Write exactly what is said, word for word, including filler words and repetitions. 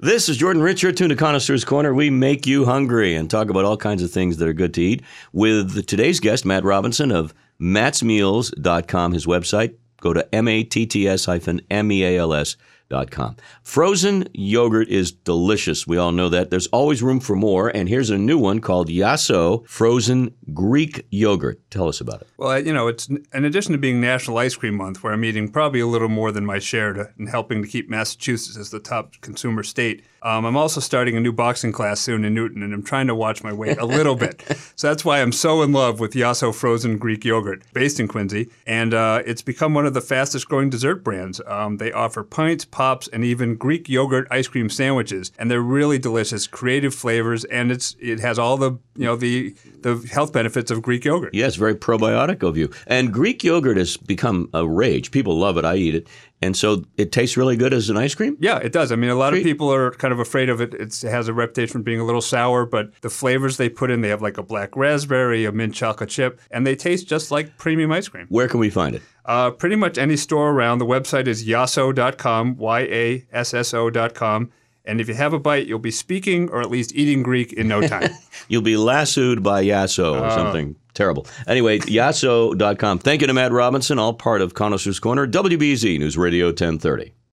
This is Jordan Rich. You're tuned to Connoisseur's Corner. We make you hungry and talk about all kinds of things that are good to eat with today's guest, Matt Robinson of matts meals dot com, his website. Go to M A T T S M E A L S dot com. Frozen yogurt is delicious. We all know that. There's always room for more, and here's a new one called Yasso Frozen Greek Yogurt. Tell us about it. Well, you know, it's in addition to being National Ice Cream Month, where I'm eating probably a little more than my share to, in helping to keep Massachusetts as the top consumer state. Um, I'm also starting a new boxing class soon in Newton, and I'm trying to watch my weight a little bit. So that's why I'm so in love with Yasso Frozen Greek Yogurt, based in Quincy, and uh, it's become one of the fastest growing dessert brands. Um, they offer pints, pops, and even Greek yogurt ice cream sandwiches, and they're really delicious, creative flavors, and it's it has all the you know the the health benefits of Greek yogurt. Yes, very probiotic of you. And Greek yogurt has become a rage. People love it. I eat it. And so it tastes really good as an ice cream? Yeah, it does. I mean, a lot Treat. of people are kind of afraid of it. It's, it has a reputation for being a little sour, but the flavors they put in, they have like a black raspberry, a mint chocolate chip, and they taste just like premium ice cream. Where can we find it? Uh, pretty much any store around. The website is yasso dot com, Y A S S O dot com. And if you have a bite, you'll be speaking or at least eating Greek in no time. You'll be lassoed by Yasso or uh, something terrible. Anyway, yasso dot com. Thank you to Matt Robinson, all part of Connoisseur's Corner, W B Z News Radio ten thirty.